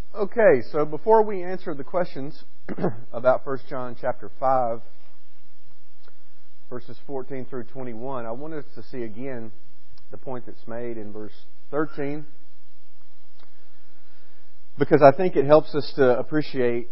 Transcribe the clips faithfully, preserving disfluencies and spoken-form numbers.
Okay, so before we answer the questions about First John chapter five, verses fourteen through twenty-one, I want us to see again the point that's made in verse thirteen, because I think it helps us to appreciate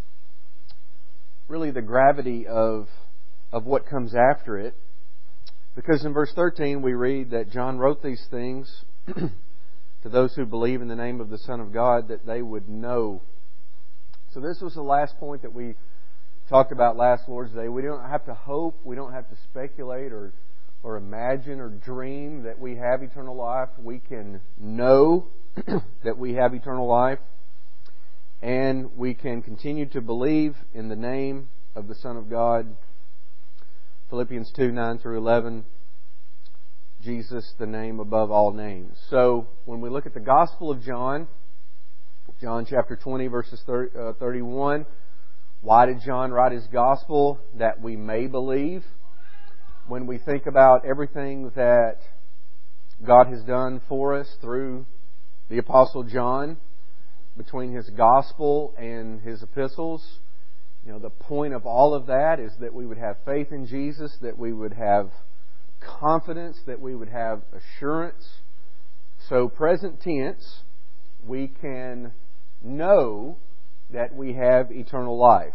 really the gravity of of what comes after it. Because in verse thirteen we read that John wrote these things to those who believe in the name of the Son of God, that they would know. So this was the last point that we talked about last Lord's Day. We don't have to hope, we don't have to speculate or or imagine or dream that we have eternal life. We can know that we have eternal life, and we can continue to believe in the name of the Son of God. Philippians two, nine through eleven, Jesus, the name above all names. So when we look at the Gospel of John, John chapter twenty, verses thirty-one, why did John write his Gospel? That we may believe. When we think about everything that God has done for us through the Apostle John, between his Gospel and his epistles, you know, the point of all of that is that we would have faith in Jesus, that we would have confidence, that we would have assurance. So present tense, we can know that we have eternal life.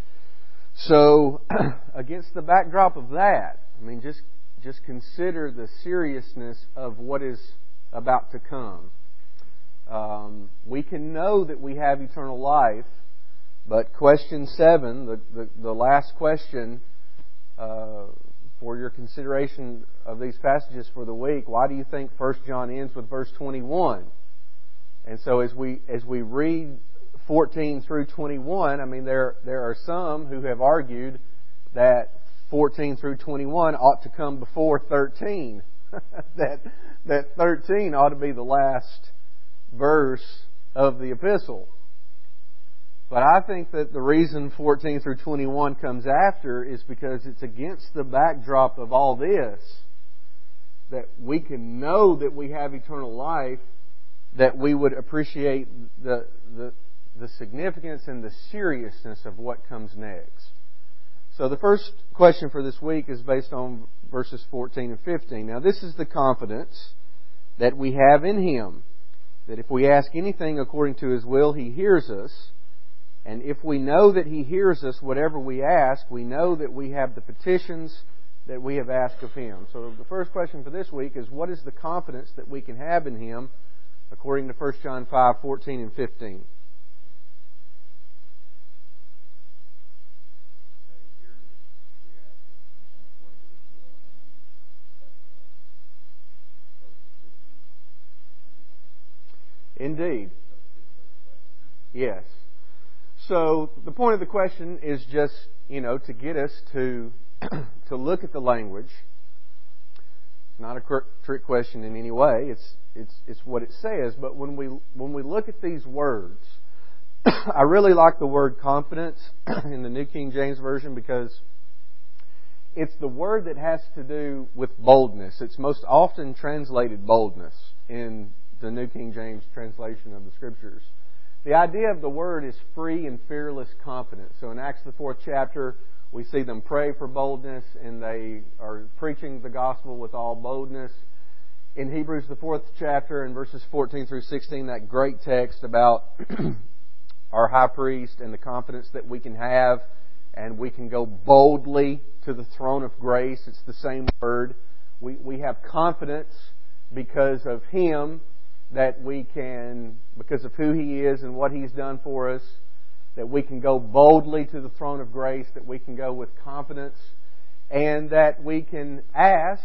So against the backdrop of that, I mean, just just consider the seriousness of what is about to come. Um, we can know that we have eternal life, but question seven, the, the, the last question uh, for your consideration of these passages for the week, why do you think First John ends with verse twenty-one? And so as we as we read fourteen through twenty-one, I mean, there there are some who have argued that fourteen through twenty-one ought to come before thirteen. that that thirteen ought to be the last verse of the epistle. But I think that the reason fourteen through twenty-one comes after is because it's against the backdrop of all this, that we can know that we have eternal life, that we would appreciate the the, the significance and the seriousness of what comes next. So the first question for this week is based on verses fourteen and fifteen. Now this is the confidence that we have in Him, that if we ask anything according to His will, He hears us. And if we know that He hears us, whatever we ask, we know that we have the petitions that we have asked of Him. So the first question for this week is, what is the confidence that we can have in Him according to First John five, fourteen and fifteen? Indeed. Yes. So the point of the question is just, you know, to get us to to look at the language. It's not a trick question in any way. It's it's it's what it says. But when we when we look at these words, I really like the word confidence in the New King James Version, because it's the word that has to do with boldness. It's most often translated boldness in the New King James translation of the Scriptures. The idea of the word is free and fearless confidence. So in Acts the fourth chapter, we see them pray for boldness, and they are preaching the gospel with all boldness. In Hebrews the fourth chapter, in verses fourteen through sixteen, that great text about our high priest and the confidence that we can have, and we can go boldly to the throne of grace. It's the same word. We we have confidence because of Him, that we can, because of who He is and what He's done for us, that we can go boldly to the throne of grace, that we can go with confidence, and that we can ask.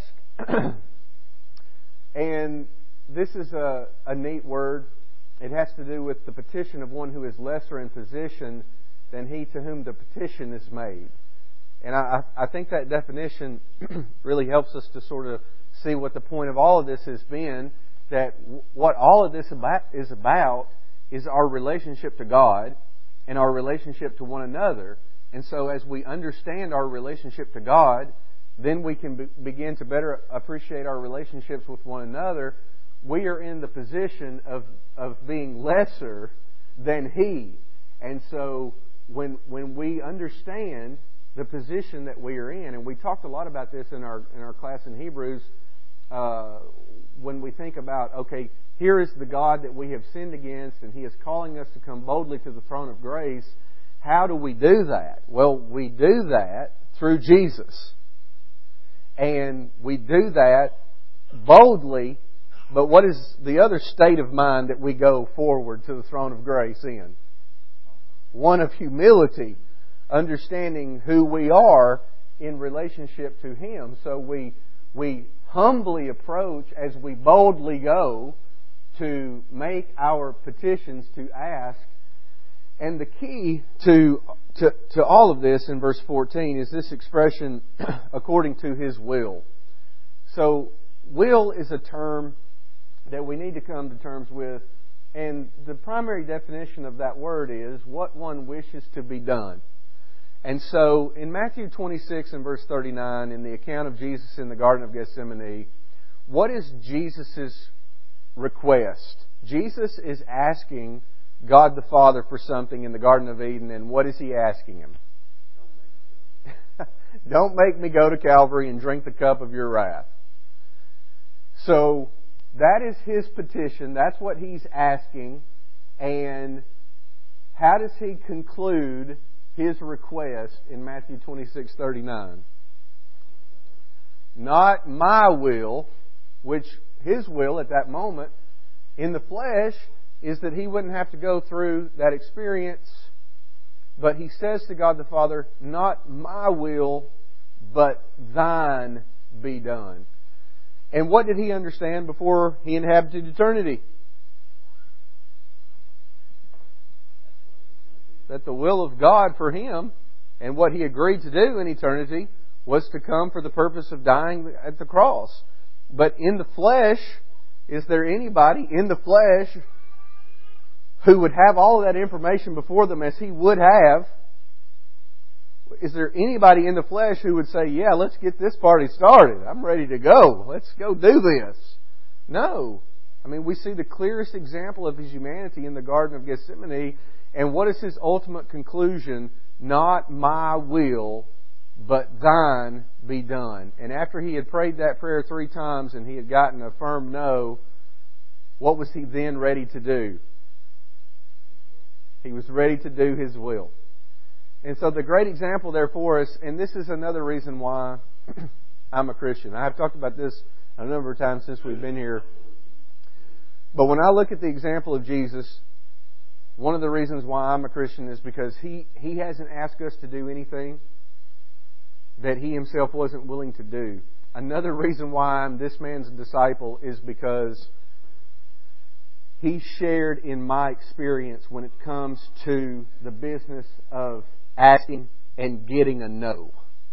And this is a, a neat word. It has to do with the petition of one who is lesser in position than he to whom the petition is made. And I, I think that definition really helps us to sort of see what the point of all of this has been, that what all of this about is about is our relationship to God and our relationship to one another. And so as we understand our relationship to God, then we can be, begin to better appreciate our relationships with one another. We are in the position of, of being lesser than He. And so when when we understand the position that we are in, and we talked a lot about this in our in our class in Hebrews, uh, when we think about, okay, here is the God that we have sinned against, and He is calling us to come boldly to the throne of grace. How do we do that? Well, we do that through Jesus. And we do that boldly, but what is the other state of mind that we go forward to the throne of grace in? One of humility, understanding who we are in relationship to Him. So we we humbly approach as we boldly go to make our petitions, to ask. And the key to, to, to all of this in verse fourteen is this expression, according to His will. So, will is a term that we need to come to terms with. And the primary definition of that word is what one wishes to be done. And so, in Matthew twenty-six and verse thirty-nine, in the account of Jesus in the Garden of Gethsemane, what is Jesus' request? Jesus is asking God the Father for something in the Garden of Eden, and what is He asking Him? Don't make me go to Calvary and drink the cup of your wrath. So, that is His petition. That's what He's asking. And how does He conclude His request in Matthew twenty-six thirty-nine? Not my will, which His will at that moment in the flesh is that He wouldn't have to go through that experience. But He says to God the Father, not my will, but Thine be done. And what did He understand before He inhabited eternity? That the will of God for Him and what He agreed to do in eternity was to come for the purpose of dying at the cross. But in the flesh, is there anybody in the flesh who would have all of that information before them as He would have? Is there anybody in the flesh who would say, yeah, let's get this party started. I'm ready to go. Let's go do this. No. I mean, we see the clearest example of His humanity in the Garden of Gethsemane. And what is His ultimate conclusion? Not my will, but Thine be done. And after He had prayed that prayer three times and He had gotten a firm no, what was He then ready to do? He was ready to do His will. And so the great example there for us, and this is another reason why I'm a Christian. I've talked about this a number of times since we've been here. But when I look at the example of Jesus, one of the reasons why I'm a Christian is because He, he hasn't asked us to do anything that He Himself wasn't willing to do. Another reason why I'm this man's disciple is because He shared in my experience when it comes to the business of asking and getting a no.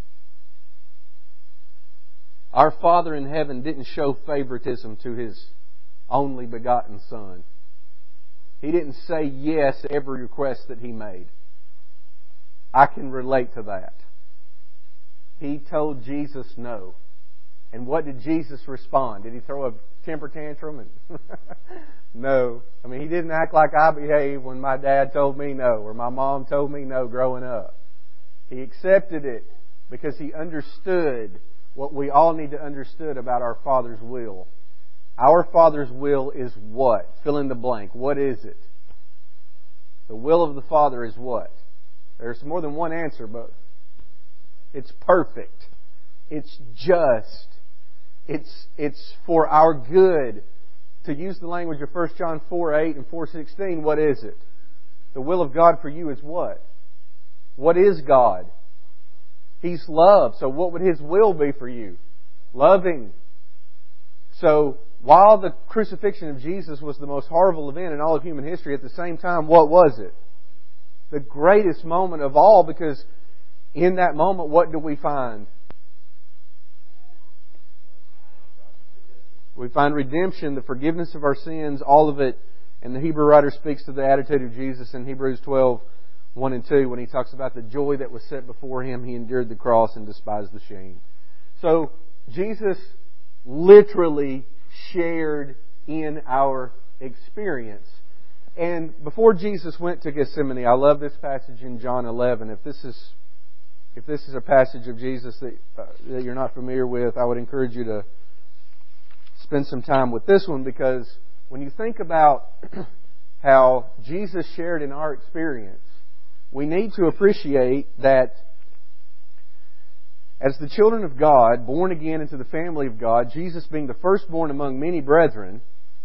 Our Father in heaven didn't show favoritism to His only begotten Son. He didn't say yes to every request that He made. I can relate to that. He told Jesus no. And what did Jesus respond? Did He throw a temper tantrum? And no. I mean, He didn't act like I behaved when my dad told me no or my mom told me no growing up. He accepted it because He understood what we all need to understand about our Father's will. Our Father's will is what? Fill in the blank. What is it? The will of the Father is what? There's more than one answer, but it's perfect. It's just. It's, it's for our good. To use the language of First John four eight and four sixteen, what is it? The will of God for you is what? What is God? He's love. So what would His will be for you? Loving. So while the crucifixion of Jesus was the most horrible event in all of human history, at the same time, what was it? The greatest moment of all, because in that moment, what do we find? We find redemption, the forgiveness of our sins, all of it. And the Hebrew writer speaks to the attitude of Jesus in Hebrews twelve, one and two, when he talks about the joy that was set before Him. He endured the cross and despised the shame. So, Jesus literally shared in our experience. And before Jesus went to Gethsemane, I love this passage in John eleven. If this is if this is a passage of Jesus that, uh, that you're not familiar with, I would encourage you to spend some time with this one, because when you think about how Jesus shared in our experience, we need to appreciate that as the children of God, born again into the family of God, Jesus being the firstborn among many brethren,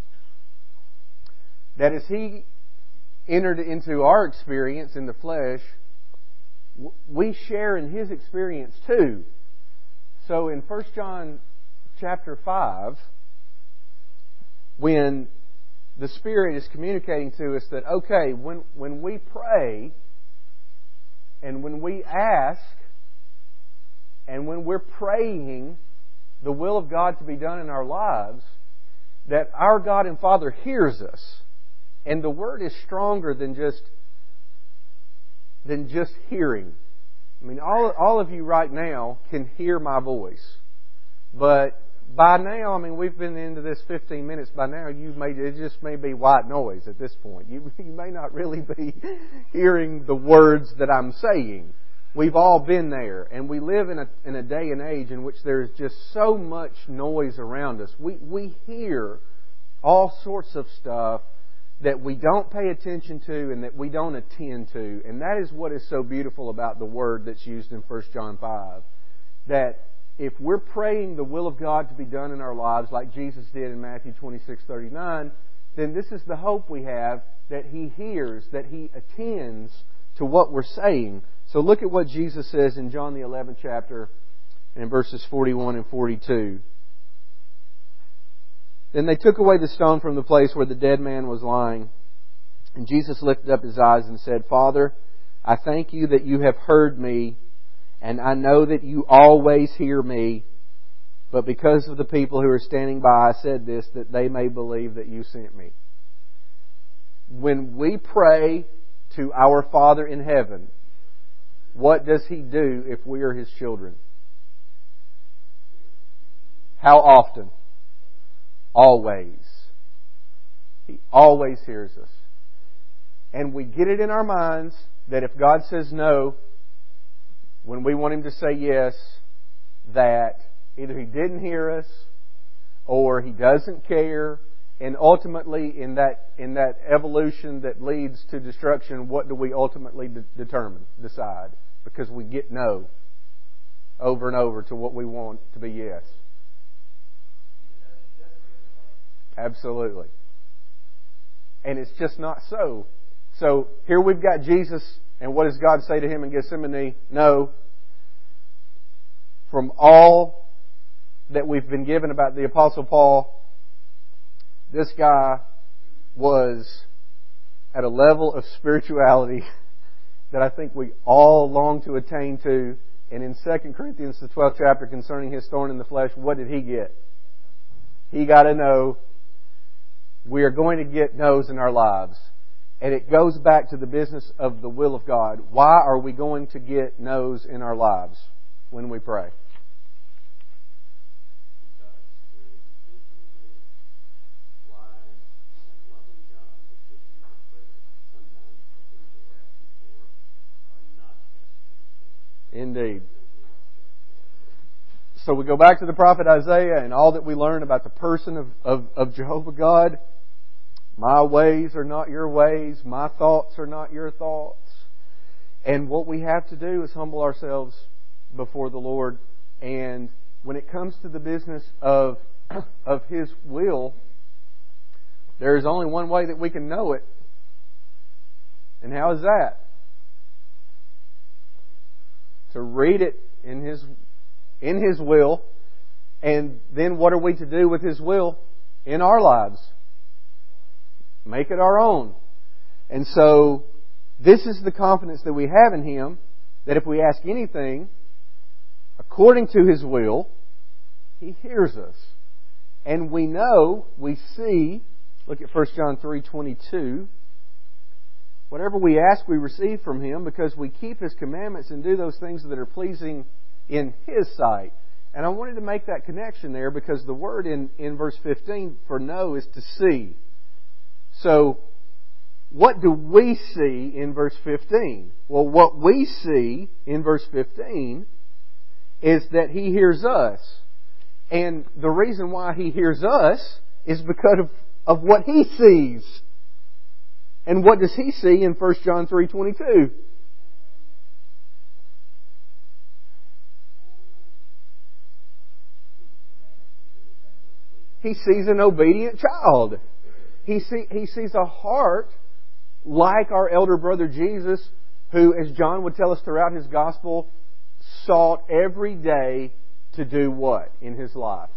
that as He entered into our experience in the flesh, we share in His experience too. So in First John chapter five, when the Spirit is communicating to us that, okay, when, when we pray and when we ask and when we're praying the will of God to be done in our lives, that our God and Father hears us. And the word is stronger than just than just hearing. I mean, all all of you right now can hear my voice, but by now, I mean, we've been into this fifteen minutes. By now, you may it just may be white noise at this point. You you may not really be hearing the words that I'm saying. We've all been there, and we live in a in a day and age in which there is just so much noise around us. We we hear all sorts of stuff that we don't pay attention to and that we don't attend to. And that is what is so beautiful about the word that's used in First John five. That if we're praying the will of God to be done in our lives like Jesus did in Matthew twenty-six thirty-nine, then this is the hope we have, that He hears, that He attends to what we're saying. So look at what Jesus says in John the eleventh chapter in verses forty-one and forty-two. Then they took away the stone from the place where the dead man was lying. And Jesus lifted up His eyes and said, Father, I thank You that You have heard me, and I know that You always hear me. But because of the people who are standing by, I said this, that they may believe that You sent me. When we pray to our Father in heaven, what does He do if we are His children? How often? Always. He always hears us. And we get it in our minds that if God says no, when we want Him to say yes, that either He didn't hear us or He doesn't care. And ultimately, in that in that evolution that leads to destruction, what do we ultimately de- determine, decide? Because we get no over and over to what we want to be yes. Absolutely. And it's just not so. So here we've got Jesus, and what does God say to Him in Gethsemane? No. From all that we've been given about the Apostle Paul, this guy was at a level of spirituality that I think we all long to attain to. And in Second Corinthians, the twelfth chapter, concerning his thorn in the flesh, what did he get? He got a no. We are going to get no's in our lives. And it goes back to the business of the will of God. Why are we going to get no's in our lives when we pray? Indeed. So we go back to the prophet Isaiah and all that we learn about the person of, of, of Jehovah God. My ways are not your ways. My thoughts are not your thoughts. And what we have to do is humble ourselves before the Lord. And when it comes to the business of, of His will, there is only one way that we can know it. And how is that? To read it in His in His will, and then what are we to do with His will in our lives? Make it our own. And so this is the confidence that we have in Him, that if we ask anything according to His will, He hears us. And we know, we see, look at First John three twenty-two. Whatever we ask, we receive from Him, because we keep His commandments and do those things that are pleasing in His sight. And I wanted to make that connection there, because the word in, in verse fifteen for know is to see. So, what do we see in verse fifteen? Well, what we see in verse fifteen is that He hears us. And the reason why He hears us is because of, of what He sees. And what does He see in First John three twenty-two? He sees an obedient child. He, see, he sees a heart like our elder brother Jesus, who, as John would tell us throughout his gospel, sought every day to do what in his life?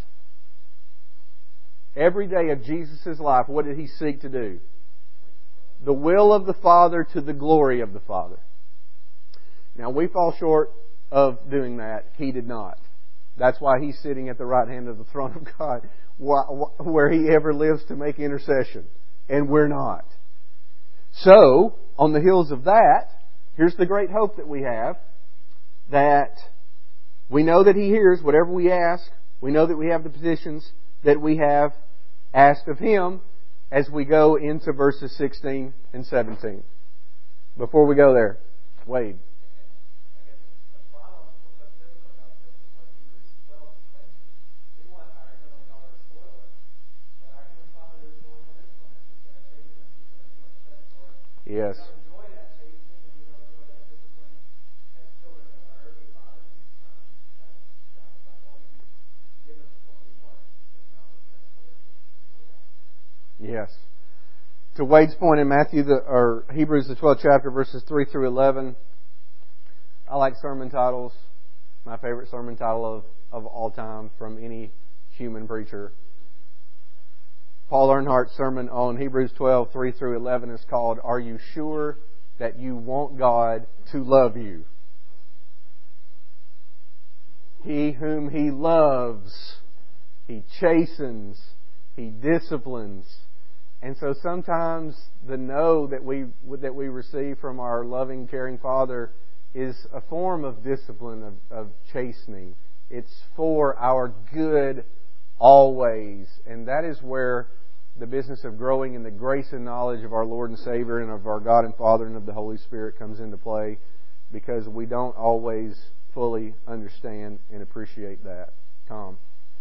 Every day of Jesus' life, what did he seek to do? The will of the Father to the glory of the Father. Now, we fall short of doing that. He did not. That's why He's sitting at the right hand of the throne of God, where He ever lives to make intercession. And we're not. So, on the heels of that, here's the great hope that we have, that we know that He hears whatever we ask. We know that we have the petitions that we have asked of Him as we go into verses sixteen and seventeen. Before we go there, Wade. Yes. Yes. To Wade's point in Matthew, the, or Hebrews, the twelfth chapter, verses three through eleven, I like sermon titles. My favorite sermon title of, of all time from any human preacher. Paul Earnhardt's sermon on Hebrews twelve, three through eleven is called, Are You Sure That You Want God to Love You? He whom He loves, He chastens, He disciplines. And so sometimes the no that we that we receive from our loving, caring Father is a form of discipline, of, of chastening. It's for our good always. And that is where the business of growing in the grace and knowledge of our Lord and Savior and of our God and Father and of the Holy Spirit comes into play, because we don't always fully understand and appreciate that. Tom?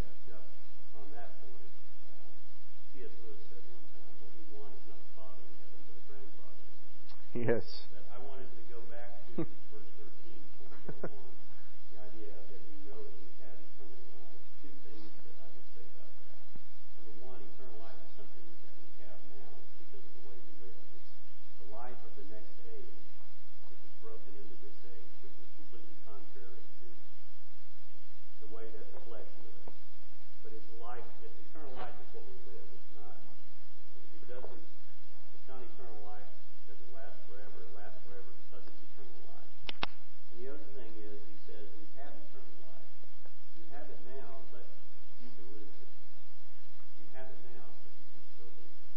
Yes. I wanted to go back to verse thirteen before we go on. The idea that we know that we have eternal life. Two things that I would say about that. Number one, eternal life is something that we have now because of the way we live. It's the life of the next age, which is broken into this age, which is completely contrary to the way that the flesh lives. But it's life, eternal life is what we live. It's not, it doesn't, it's not eternal life. It lasts forever. It lasts forever because it's eternal life. And the other thing is, he says, we have eternal life. You have it now, but you can lose it. You have it now, but you can still lose it.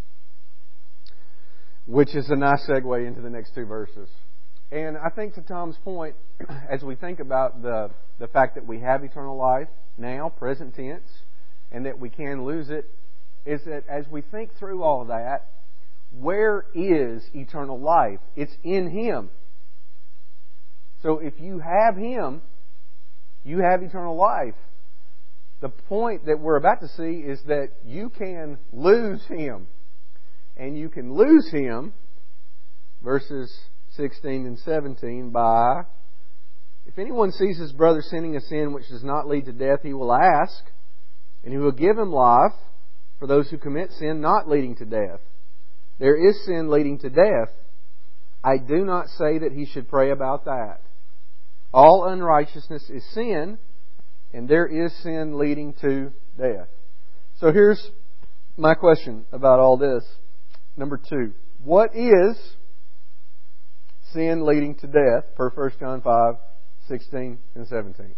Which is a nice segue into the next two verses. And I think to Tom's point, as we think about the, the fact that we have eternal life now, present tense, and that we can lose it, is that as we think through all of that, where is eternal life? It's in Him. So if you have Him, you have eternal life. The point that we're about to see is that you can lose Him. And you can lose Him, verses sixteen and seventeen, by, if anyone sees his brother sinning a sin which does not lead to death, he will ask, and He will give him life for those who commit sin not leading to death. There is sin leading to death. I do not say that he should pray about that. All unrighteousness is sin, and there is sin leading to death. So here's my question about all this. Number two, what is sin leading to death per First John five, sixteen and seventeen?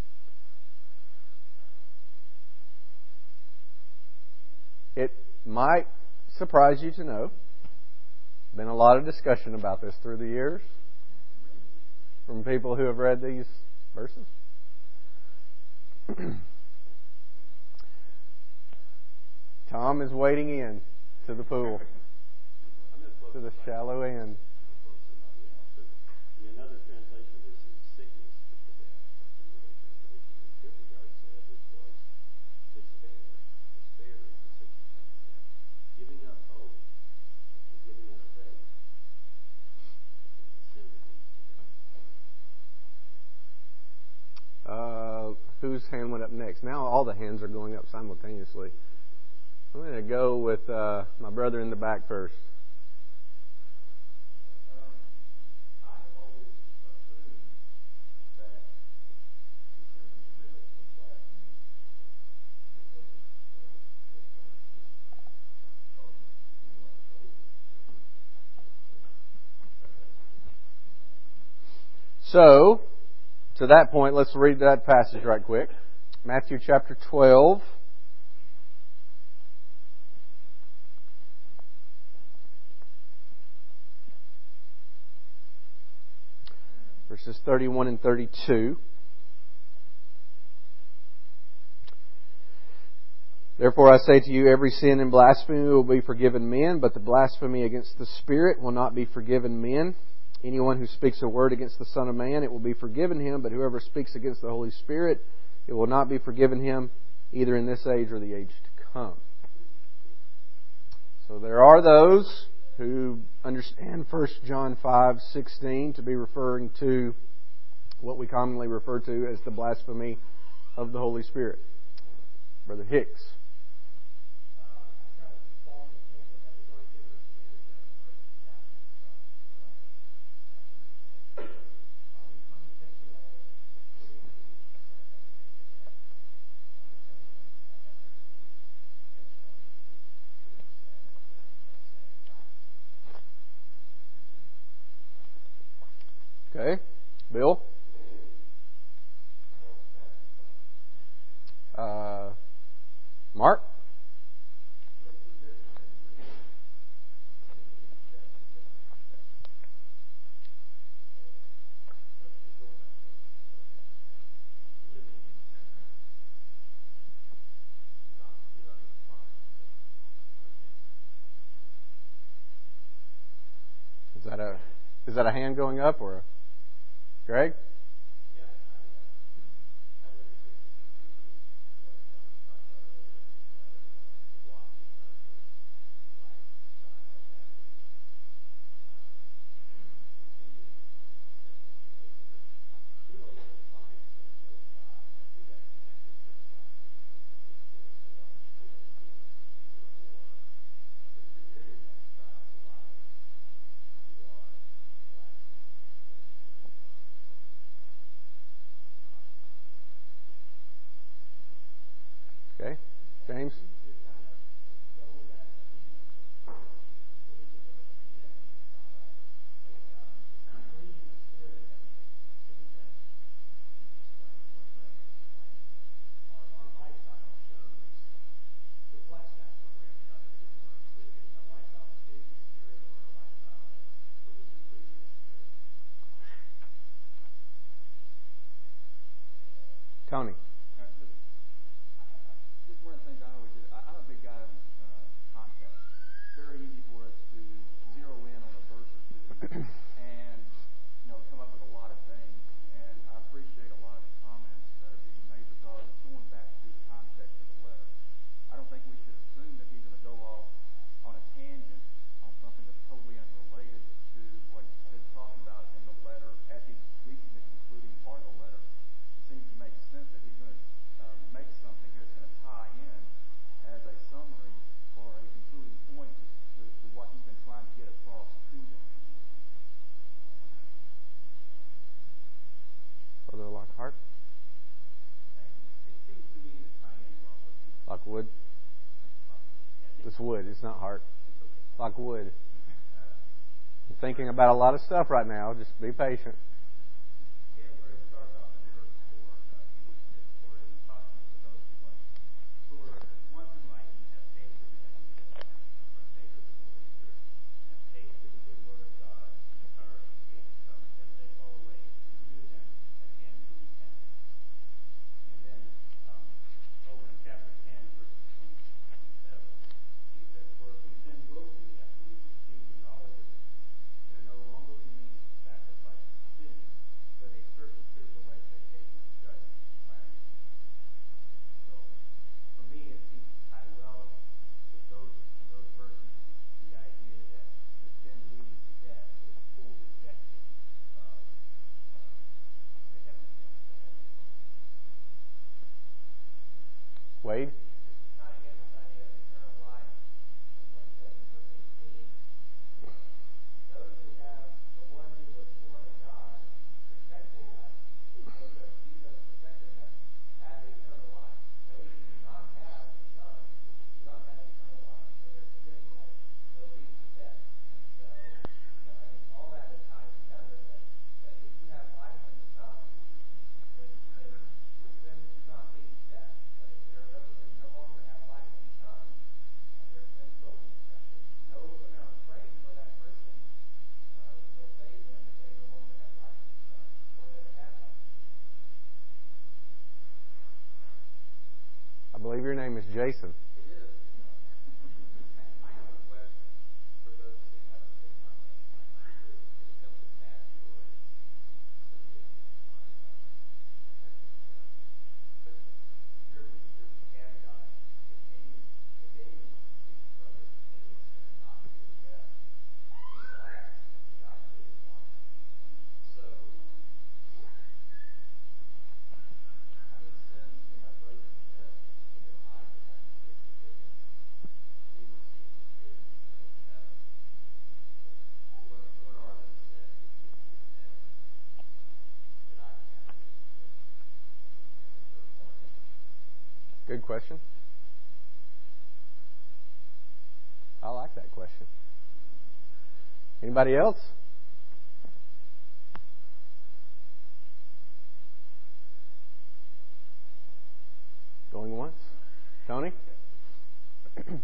It might surprise you to know, been a lot of discussion about this through the years from people who have read these verses. Tom is wading in to the pool. I'm going to to the shallow end. Quote somebody else. But another translation of this is sickness put to death. That's another translation. And Kierkegaard said this was despair. Despair is the sickness unto death. Giving up hope and giving up faith is the sin that leads to death. Uh, whose hand went up next? Now all the hands are going up simultaneously. I'm going to go with uh, my brother in the back first. Um, I have always assumed that the sin of death was blasphemy because of So, to that point, let's read that passage right quick. Matthew chapter twelve. Verses thirty-one and thirty-two. Therefore I say to you, every sin and blasphemy will be forgiven men, but the blasphemy against the Spirit will not be forgiven men. Anyone who speaks a word against the Son of Man, it will be forgiven him, but whoever speaks against the Holy Spirit, it will not be forgiven him, either in this age or the age to come. So there are those who understand First John five sixteen to be referring to what we commonly refer to as the blasphemy of the Holy Spirit. Brother Hicks. Okay. Bill? Uh, Mark? Is that a is that a hand going up or a Greg? Okay. James? Tony? Just one of the things I always do. I, I'm a big guy on uh, context. It's very easy for us to zero in on a verse or two and you know come up with a lot of things. And I appreciate a lot of the comments that are being made because it's going back to the context of the letter. I don't think we should assume that he's going to go off on a tangent on something that's totally unrelated to what he's been talking about in the letter as he's reaching the concluding part of the letter. It seems to make sense that he's going to uh, make something here that's going to tie in as a summary or a concluding point to, to what he's been trying to get across to them. Brother Lockhart? It seems to me to tie in well with the Lockwood? It's wood, it's not heart. Lockwood. I'm thinking about a lot of stuff right now. Just be patient. Yeah, where it starts off in verse four, uh, for it is possible for those who want, who are once enlightened, have tasted the heavenly gift, or tasted the Holy Spirit, have tasted the good word of God, and the power of the age to come. If they fall away, renew them again to repentance. And then um, over in chapter ten, verses twenty to twenty-seven, he says, "For if we sin willfully after we receive the knowledge of your name is Jason. It is. No. I have a question for those who haven't been on either the simple Matthew or Cynthia on uh, but here there's a caveat. If any if anyone sees his brother committing a sin and not put to death, he's last and God is one. So how many sins can my brother commit so that I can have his forgiveness? He receives forgiveness and goes to heaven. What what are the sins that he can commit that I can have his forgiveness in the third party? Good question. I like that question. Anybody else? Going once? Tony? Trying to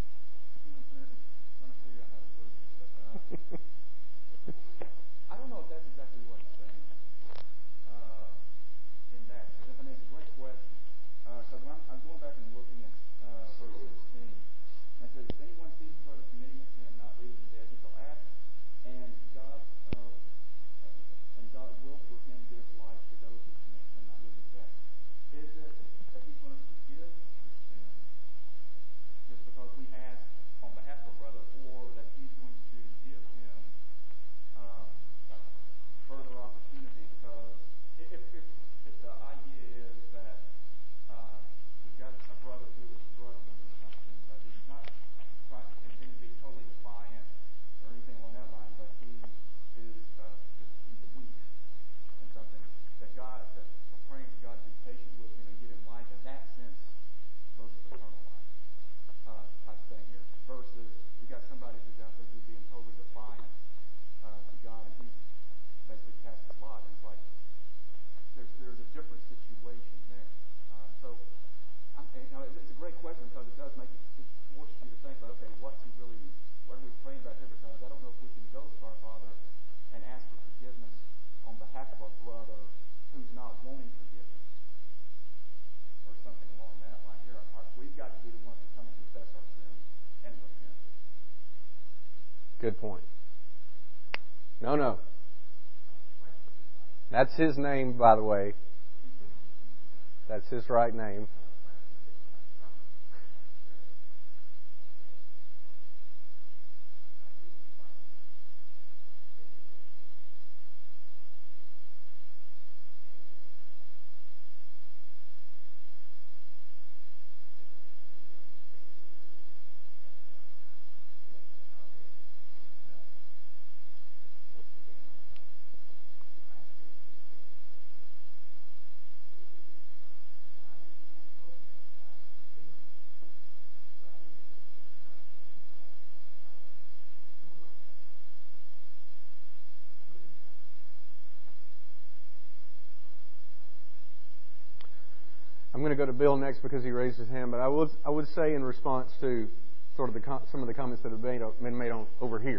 figure out how to word this, but uh, I don't know if that's exactly what it's saying uh, in that. I mean, it's a great question. Because when I'm, I'm going back and looking at uh, verse sixteen, and it says, if anyone sees his brother committing a sin and not leaving the dead, he shall ask, and God uh, and God will for him give life to those who commit sin and not leave the dead. Is it that he's going to forgive the sin just because we ask on behalf of a brother, or that he's going to give him uh, further opportunity? Because if, if, if the idea is that uh, we've got a brother who is struggling with something, but he's not trying to continue to be totally defiant or anything along that line, but he is uh, just he's weak in something, that God, that we're praying for God to be patient with him and give him life in that sense versus eternal life uh, type of thing here. Versus you got somebody who's out there who's being totally defiant uh, to God, and he's basically cast his lot. And it's like there's there's a different situation there. Uh, so I'm, you know, it's a great question because it does make it, it forces you to think about, okay, what's he really, what are we praying about here? Because I don't know if we can go to our Father and ask for forgiveness on behalf of our brother who's not wanting forgiveness or something along that line. Here, our, we've got to be the ones to come and confess our sins and repent. Good point. No, no. That's his name, by the way. That's his right name. I'm going to go to Bill next because he raised his hand, but I would I would say in response to sort of the some of the comments that have been made, been made on over here,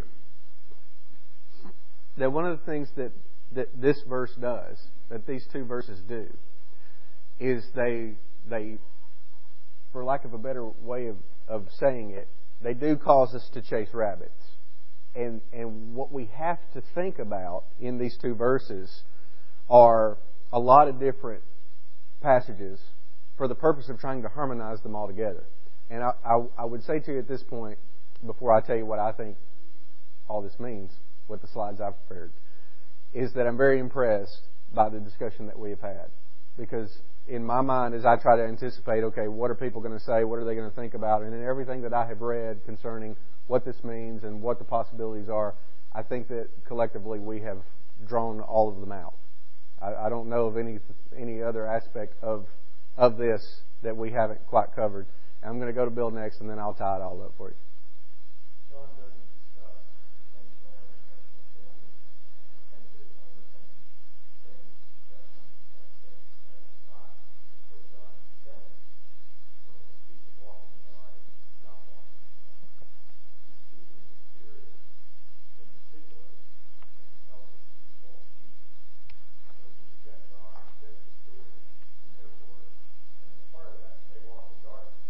that one of the things that, that this verse does, that these two verses do, is they they, for lack of a better way of, of saying it, they do cause us to chase rabbits. And and what we have to think about in these two verses are a lot of different passages for the purpose of trying to harmonize them all together. And I, I, I would say to you at this point, before I tell you what I think all this means, with the slides I've prepared, is that I'm very impressed by the discussion that we have had. Because in my mind, as I try to anticipate, okay, what are people going to say? What are they going to think about? And in everything that I have read concerning what this means and what the possibilities are, I think that collectively we have drawn all of them out. I, I don't know of any any other aspect of of this that we haven't quite covered. And I'm going to go to Bill next, and then I'll tie it all up for you. John doesn't discuss intentional or intentional sin, repented, unrepentant sin, confession of sin. That is not what John is condemning when he speaks of walking in the light, not walking in the light. He's speaking of the spirit in particular, and he tells us these false teachers. Those who reject God, reject the Spirit, and therefore, and as part of that, they walk in darkness.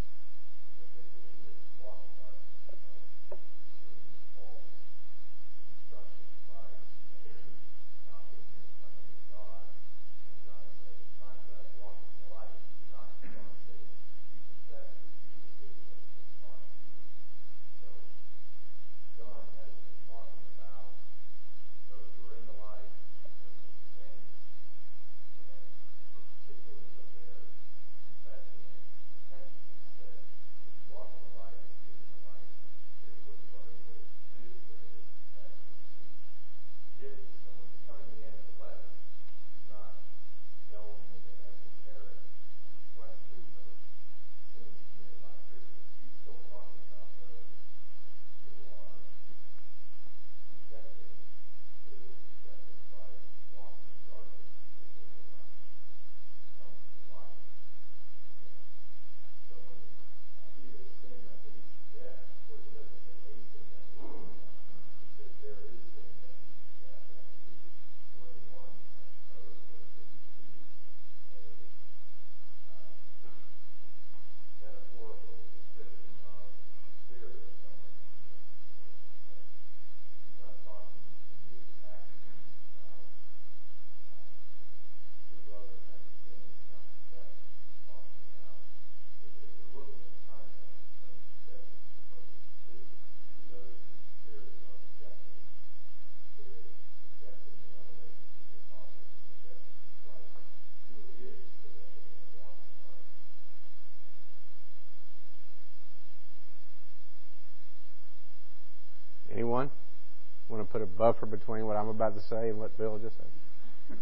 buffer between what I'm about to say and what Bill just said.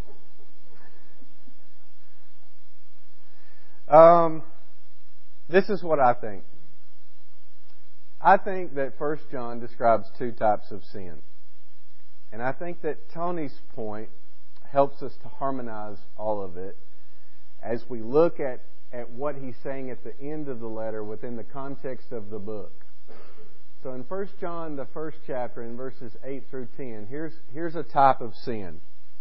um, this is what I think. I think that First John describes two types of sin. And I think that Tony's point helps us to harmonize all of it as we look at, at what he's saying at the end of the letter within the context of the book. So in First John, the first chapter, in verses eight through ten, here's, here's a type of sin.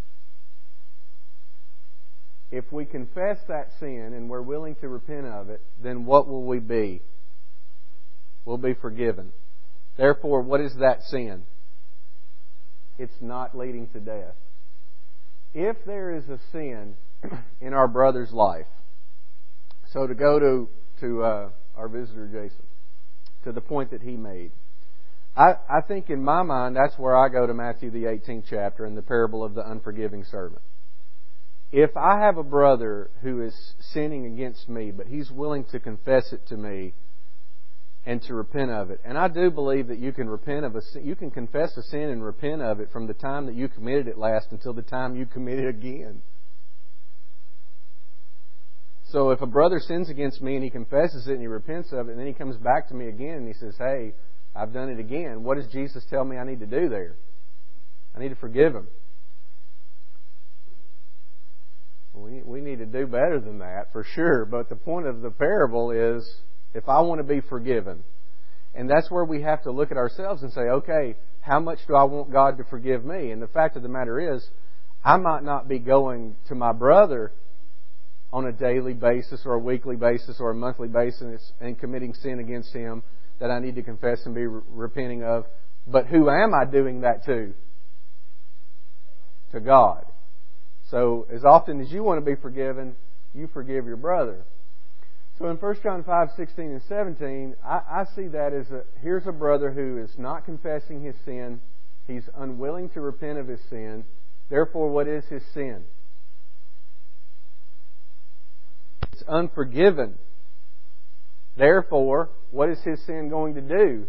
If we confess that sin and we're willing to repent of it, then what will we be? We'll be forgiven. Therefore, what is that sin? It's not leading to death. If there is a sin in our brother's life, so to go to, to uh, our visitor Jason, to the point that he made, I, I think in my mind that's where I go to Matthew the eighteenth chapter and the parable of the unforgiving servant. If I have a brother who is sinning against me, but he's willing to confess it to me and to repent of it, and I do believe that you can repent of a sin, you can confess a sin and repent of it from the time that you committed it last until the time you commit it again. So if a brother sins against me and he confesses it and he repents of it, and then he comes back to me again and he says, "Hey, I've done it again," what does Jesus tell me I need to do there? I need to forgive him. We we need to do better than that for sure. But the point of the parable is, if I want to be forgiven, and that's where we have to look at ourselves and say, okay, how much do I want God to forgive me? And the fact of the matter is, I might not be going to my brother on a daily basis or a weekly basis or a monthly basis and committing sin against him that I need to confess and be re- repenting of. But who am I doing that to? To God. So as often as you want to be forgiven, you forgive your brother. So in First John five, sixteen and seventeen, I, I see that as a, here's a brother who is not confessing his sin. He's unwilling to repent of his sin. Therefore, what is his sin? It's unforgiven. Therefore, what is his sin going to do?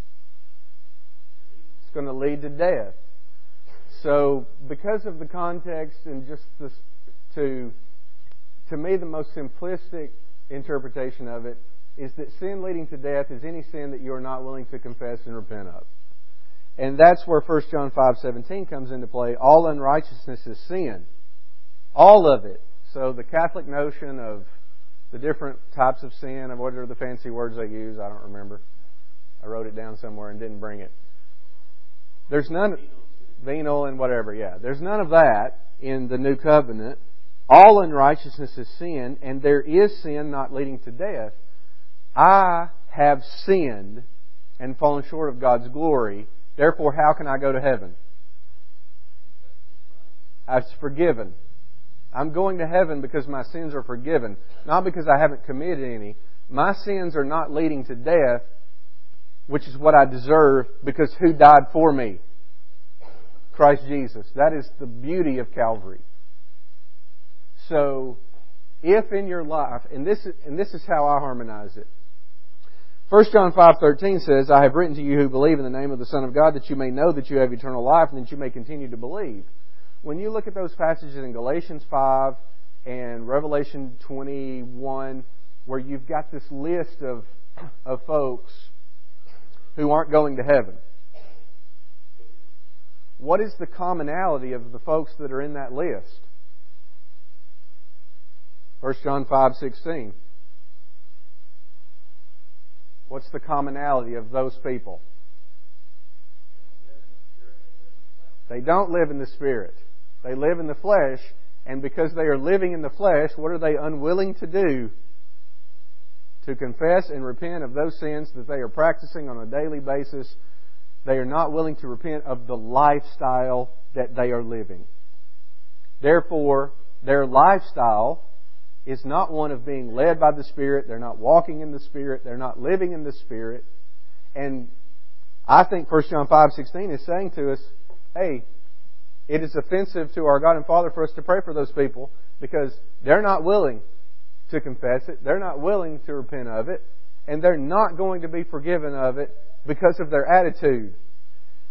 It's going to lead to death. So, because of the context and just this, to to me, the most simplistic interpretation of it is that sin leading to death is any sin that you are not willing to confess and repent of. And that's where First John five seventeen comes into play. All unrighteousness is sin. All of it. So the Catholic notion of the different types of sin, and what are the fancy words they use, I don't remember. I wrote it down somewhere and didn't bring it. There's none, venal and whatever, yeah. There's none of that in the New Covenant. All unrighteousness is sin, and there is sin not leading to death. I have sinned and fallen short of God's glory. Therefore, how can I go to heaven? I was forgiven. I'm going to heaven because my sins are forgiven, not because I haven't committed any. My sins are not leading to death, which is what I deserve, because who died for me? Christ Jesus. That is the beauty of Calvary. So, if in your life, and this is, and this is how I harmonize it. First John five thirteen says, "I have written to you who believe in the name of the Son of God, that you may know that you have eternal life, and that you may continue to believe." When you look at those passages in Galatians five and Revelation twenty-one, where you've got this list of of folks who aren't going to heaven, what is the commonality of the folks that are in that list? First John five sixteen. What's the commonality of those people? They don't live in the Spirit. They live in the flesh, and because they are living in the flesh, what are they unwilling to do? To confess and repent of those sins that they are practicing on a daily basis. They are not willing to repent of the lifestyle that they are living. Therefore, their lifestyle is not one of being led by the Spirit. They're not walking in the Spirit. They're not living in the Spirit. And I think First John five sixteen is saying to us, hey, it is offensive to our God and Father for us to pray for those people because they're not willing to confess it. They're not willing to repent of it. And they're not going to be forgiven of it because of their attitude.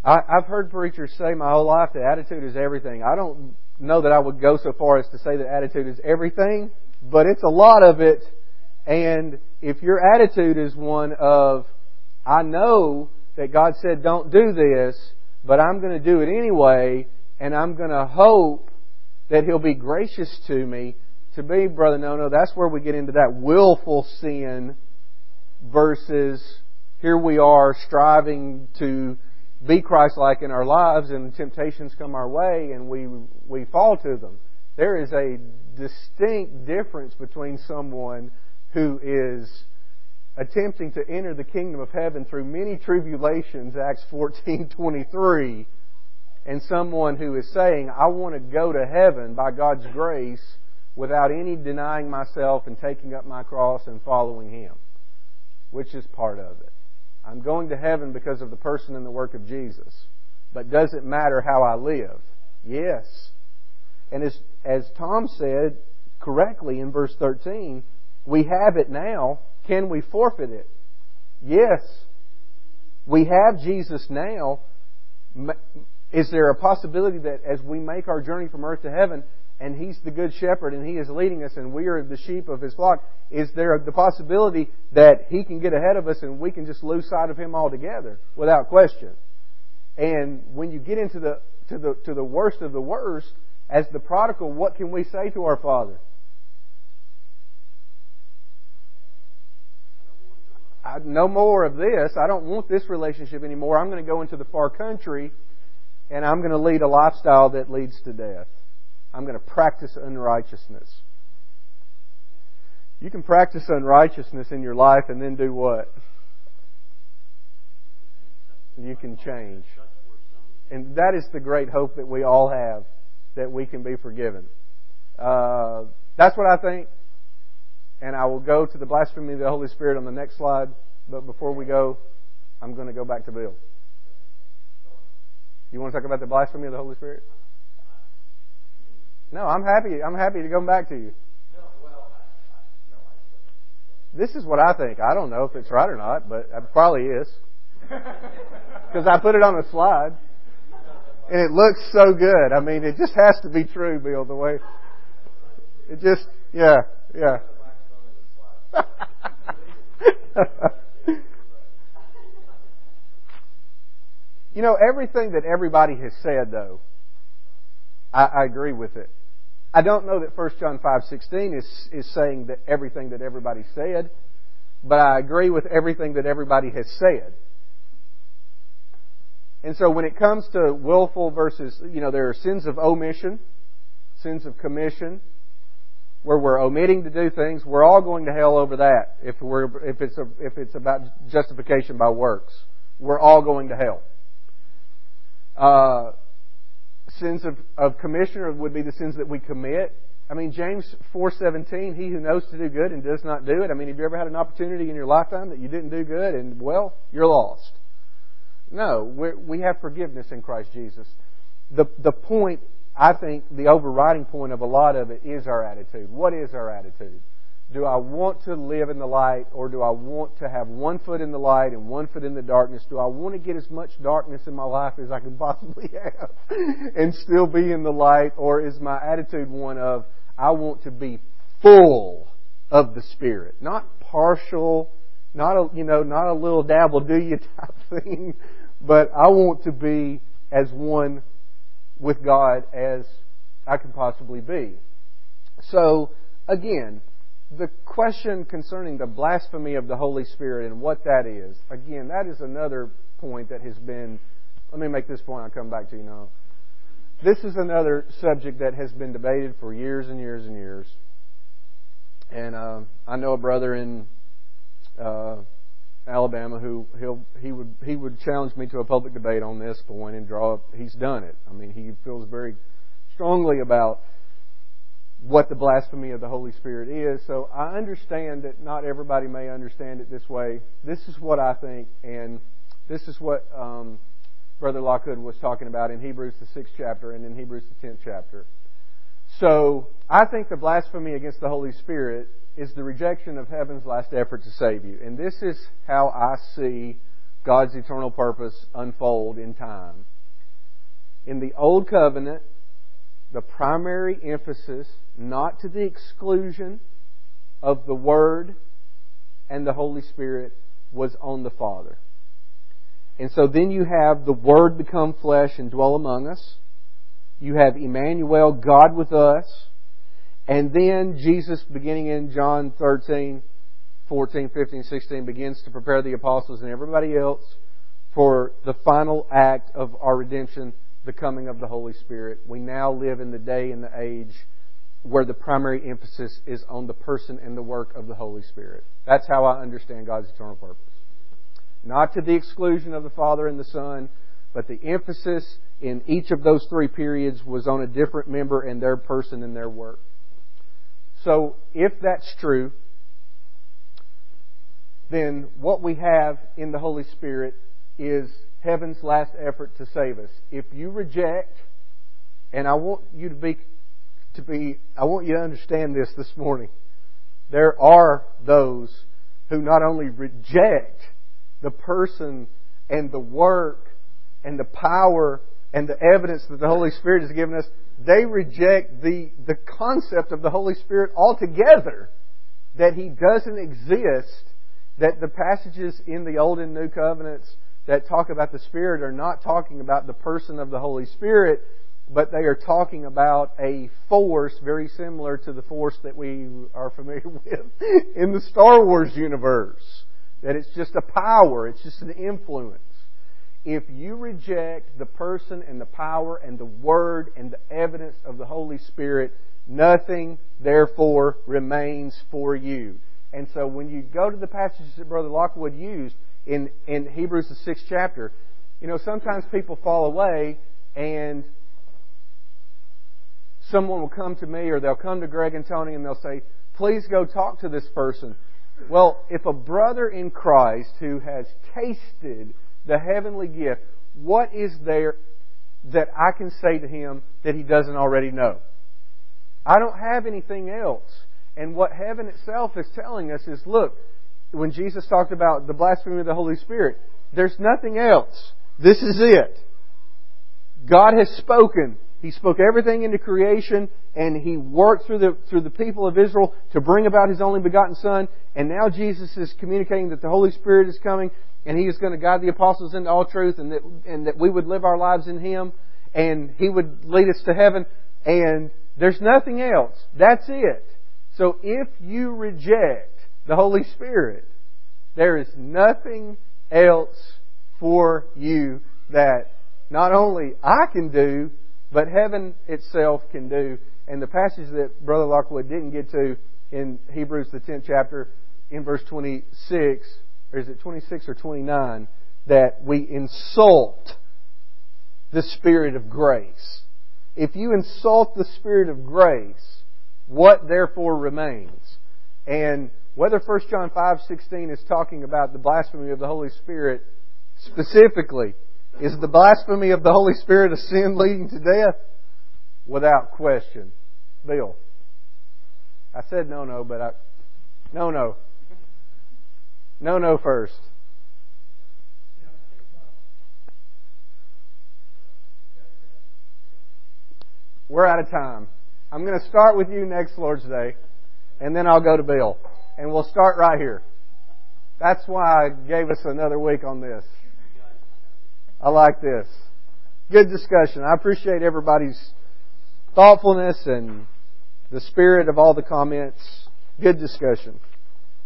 I, I've heard preachers say my whole life that attitude is everything. I don't know that I would go so far as to say that attitude is everything, but it's a lot of it. And if your attitude is one of, I know that God said don't do this, but I'm going to do it anyway, and I'm going to hope that He'll be gracious to me. To me, Brother Nono, that's where we get into that willful sin versus here we are striving to be Christ-like in our lives, and temptations come our way and we we fall to them. There is a distinct difference between someone who is attempting to enter the kingdom of heaven through many tribulations, Acts fourteen twenty-three, and someone who is saying, I want to go to heaven by God's grace without any denying myself and taking up my cross and following Him, which is part of it. I'm going to heaven because of the person and the work of Jesus. But does it matter how I live? Yes. And as, as Tom said correctly in verse thirteen, we have it now. Can we forfeit it? Yes. We have Jesus now. Is there a possibility that as we make our journey from earth to heaven, and He's the good shepherd and He is leading us and we are the sheep of His flock, is there the possibility that He can get ahead of us and we can just lose sight of Him altogether? Without question. And when you get into the to the to the worst of the worst, as the prodigal, what can we say to our Father? I, no more of this. I don't want this relationship anymore. I'm going to go into the far country and I'm going to lead a lifestyle that leads to death. I'm going to practice unrighteousness. You can practice unrighteousness in your life and then do what? You can change. And that is the great hope that we all have, that we can be forgiven. Uh, that's what I think. And I will go to the blasphemy of the Holy Spirit on the next slide. But before we go, I'm going to go back to Bill. You want to talk about the blasphemy of the Holy Spirit? No, I'm happy. I'm happy to come back to you. This is what I think. I don't know if it's right or not, but it probably is. Because I put it on a slide. And it looks so good. I mean, it just has to be true, Bill, the way... It just... Yeah, yeah. You know, everything that everybody has said, though, I, I agree with it. I don't know that First John five sixteen is, is saying that everything that everybody said, but I agree with everything that everybody has said. And so when it comes to willful versus, you know, there are sins of omission, sins of commission, where we're omitting to do things. We're all going to hell over that if we're if it's a, if it's about justification by works. We're all going to hell. Uh, sins of, of commission would be the sins that we commit. I mean, James four seventeen, he who knows to do good and does not do it. I mean, have you ever had an opportunity in your lifetime that you didn't do good and, well, you're lost? No, we're, we have forgiveness in Christ Jesus. The the point, I think, the overriding point of a lot of it is our attitude. What is our attitude? Do I want to live in the light, or do I want to have one foot in the light and one foot in the darkness? Do I want to get as much darkness in my life as I can possibly have and still be in the light? Or is my attitude one of, I want to be full of the Spirit? Not partial, not a, you know, not a little dabble do you type thing, but I want to be as one with God as I can possibly be. So, again, the question concerning the blasphemy of the Holy Spirit and what that is, again, that is another point that has been, let me make this point, I'll come back to you now. This is another subject that has been debated for years and years and years. And uh, I know a brother in uh, Alabama who he'll, he would he would challenge me to a public debate on this point and draw up. He's done it. I mean, he feels very strongly about what the blasphemy of the Holy Spirit is. So I understand that not everybody may understand it this way. This is what I think, and this is what um, Brother Lockwood was talking about in Hebrews the sixth chapter and in Hebrews the tenth chapter. So I think the blasphemy against the Holy Spirit is the rejection of heaven's last effort to save you. And this is how I see God's eternal purpose unfold in time. In the Old Covenant, the primary emphasis, not to the exclusion of the Word and the Holy Spirit, was on the Father. And so then you have the Word become flesh and dwell among us. You have Emmanuel, God with us. And then Jesus, beginning in John thirteen, fourteen, fifteen, sixteen, begins to prepare the apostles and everybody else for the final act of our redemption, the coming of the Holy Spirit. We now live in the day and the age where the primary emphasis is on the person and the work of the Holy Spirit. That's how I understand God's eternal purpose. Not to the exclusion of the Father and the Son, but the emphasis in each of those three periods was on a different member and their person and their work. So, if that's true, then what we have in the Holy Spirit is heaven's last effort to save us. If you reject, and I want you to be, to be, I want you to understand this this morning. There are those who not only reject the person and the work and the power and the evidence that the Holy Spirit has given us, they reject the, the concept of the Holy Spirit altogether. That He doesn't exist. That the passages in the Old and New Covenants that talk about the Spirit are not talking about the person of the Holy Spirit, but they are talking about a force very similar to the force that we are familiar with in the Star Wars universe. That it's just a power, it's just an influence. If you reject the person and the power and the Word and the evidence of the Holy Spirit, nothing, therefore, remains for you. And so when you go to the passages that Brother Lockwood used in, in Hebrews the sixth chapter, you know, sometimes people fall away and someone will come to me or they'll come to Greg and Tony and they'll say, please go talk to this person. Well, if a brother in Christ who has tasted the heavenly gift, what is there that I can say to him that he doesn't already know? I don't have anything else. And what heaven itself is telling us is, look, when Jesus talked about the blasphemy of the Holy Spirit, there's nothing else. This is it. God has spoken. He spoke everything into creation, and He worked through the through the people of Israel to bring about His only begotten Son. And now Jesus is communicating that the Holy Spirit is coming, and He is going to guide the apostles into all truth, and that and that we would live our lives in Him, and He would lead us to heaven. And there's nothing else. That's it. So if you reject the Holy Spirit, there is nothing else for you that not only I can do, but heaven itself can do. And the passage that Brother Lockwood didn't get to in Hebrews the tenth chapter, in verse twenty-six, or is it twenty-six or twenty-nine, that we insult the Spirit of grace. If you insult the Spirit of grace, what therefore remains? And whether First John five sixteen is talking about the blasphemy of the Holy Spirit specifically, is the blasphemy of the Holy Spirit a sin leading to death? Without question. Bill. I said no, no, but I... No, no. No, no first. We're out of time. I'm going to start with you next Lord's Day, and then I'll go to Bill. And we'll start right here. That's why I gave us another week on this. I like this. Good discussion. I appreciate everybody's thoughtfulness and the spirit of all the comments. Good discussion.